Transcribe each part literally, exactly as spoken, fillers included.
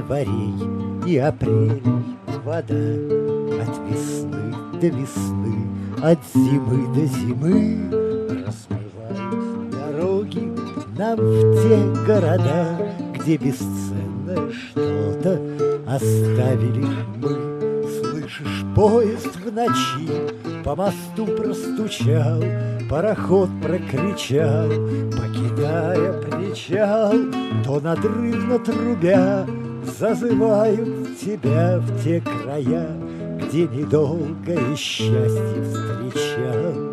январей и апрелей вода. От весны до весны, от зимы до зимы размывают дороги нам в те города, где бесценное что-то оставили мы. Слышишь, поезд в ночи по мосту простучал, пароход прокричал, покидая причал, то надрывно трубя зазывают тебя в те края, где недолгое счастье встречал.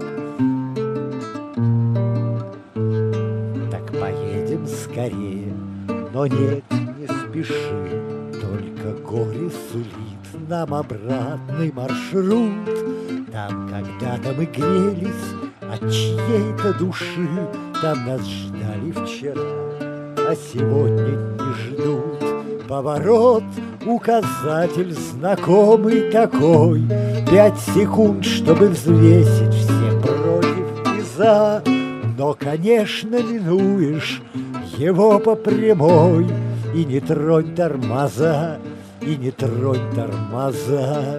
Так поедем скорее, но нет, не спеши, только горе сулит нам обратный маршрут. Там когда-то мы грелись от чьей-то души, там нас ждали вчера, а сегодня не ждут. Поворот, указатель знакомый такой, пять секунд, чтобы взвесить все против и за. Но, конечно, минуешь его по прямой, и не тронь тормоза, и не тронь тормоза.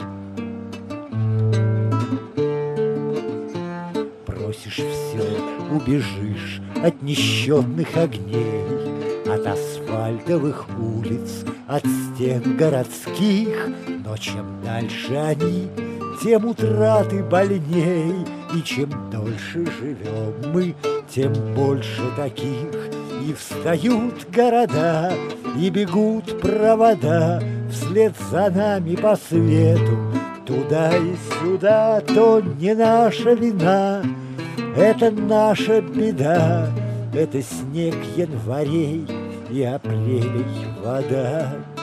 Бросишь все, убежишь от несчетных огней, от асфальтовых улиц, от стен городских. Но чем дальше они, тем утраты больней, и чем дольше живем мы, тем больше таких. И встают города, и бегут провода вслед за нами по свету, туда и сюда. То не наша вина, это наша беда, это снег январей и апрелей вода.